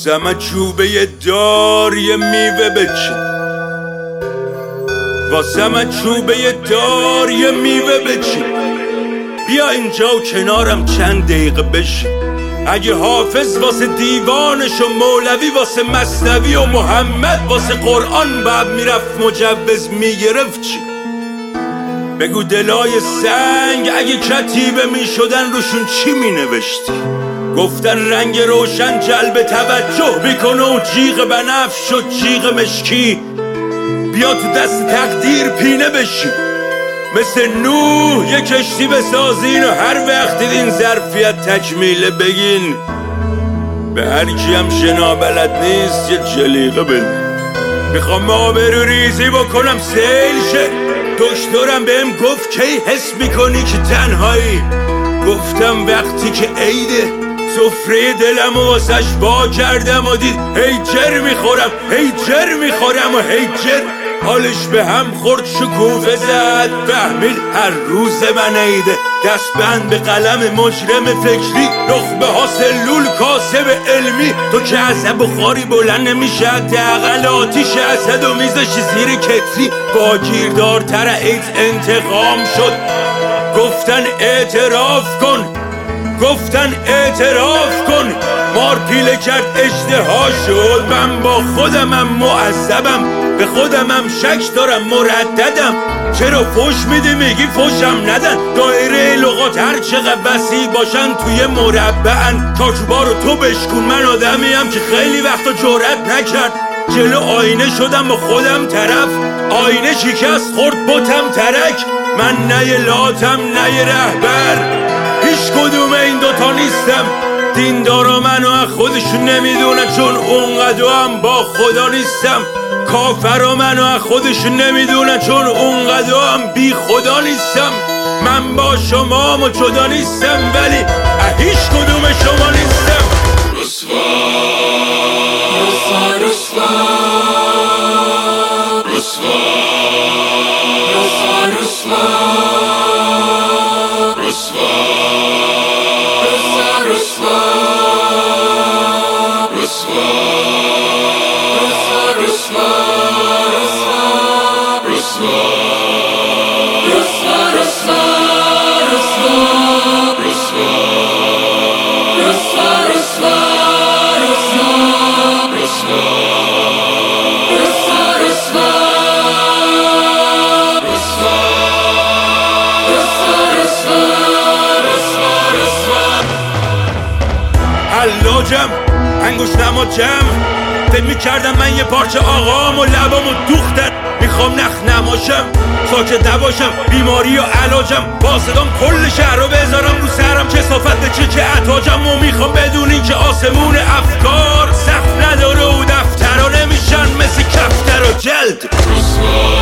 واسم چوبه دار یه میوه بچین، واسم چوبه دار یه میوه بچین، بیا اینجا و کنارم چند دقیقه بشین. اگه حافظ واسه دیوانش و مولوی واسه مثنوی و محمد واسه قرآن باید میرفت مجوز میگرفت چی؟ بگو دلای سنگ اگه کتیبه میشدن روشون چی مینوشتی؟ گفتن رنگ روشن جلب توجه میکنه و جیغ بنفش و جیغ مشکی، بیا تو دست تقدیر پینه بشی، مثل نوح یه کشتی بسازین و هر وقت دیدین ظرفیت تکمیله بگین. به هر کی هم شنا بلد نیست یه جلیقه بده. میخوام آبرو ریزی بکنم سیل شه. دکترم بهم گفت کی حس میکنی که تنهایی؟ گفتم وقتی که عیده، سفره دلم و واسش وا کردم و دید هیجر میخورم هیجر میخورم و هیجر حالش به هم خورد شکوفه زد. فهمید هر روز من عیده، دست بند به قلم مجرم فکری، نخبه ها سلول کاسب علمی. تو که از بخاری بلند نمیشه حداقل آتیش اسد و میزشی زیر کتری. با گیردارتر ایت انتقام شد، گفتن اعتراف کن، گفتن اعتراف کن. مار پیله کرد اشتها شد. من با خودمم معذبم، به خودمم شک دارم مرددم. چرا فوش میدی میگی فوشم ندن؟ دایره لغات هر چقدر وسیع باشن توی مربعن. چارچوبا رو تو بشکن. من آدمیم که خیلی وقتا جرأت نکرد. جلو آینه شدم با خودم طرف، آینه شکست خورد بتم ترک. من نه یه لاتم نه یه رهبر، هیچ کدوم این دوتا نیستم. دیندارا منو از خودشون نمیدونن چون اونقدر هم با خدا نیستم. کافرا منو از خودشون نمیدونن چون اونقدر هم بی خدا نیستم. من با شما و جدا نیستم ولی هیچ کدوم شما نیستم. رسوا رسوا رسوا رسوا رسوا رسوا حلاجم انگوش نما جمع، فکر میکردم من یه پارچه آقام و لبامو دوختن. میخوام نخ نماشم ساکت نباشم، بیماری و علاجم. با صدام کل شهر رو بذارم رو سرم، کثافت به چه عطاجم. و میخوام بدونین که آسمون افکار سقف نداره و دفترها نمیشن مثل کفتر و جلد.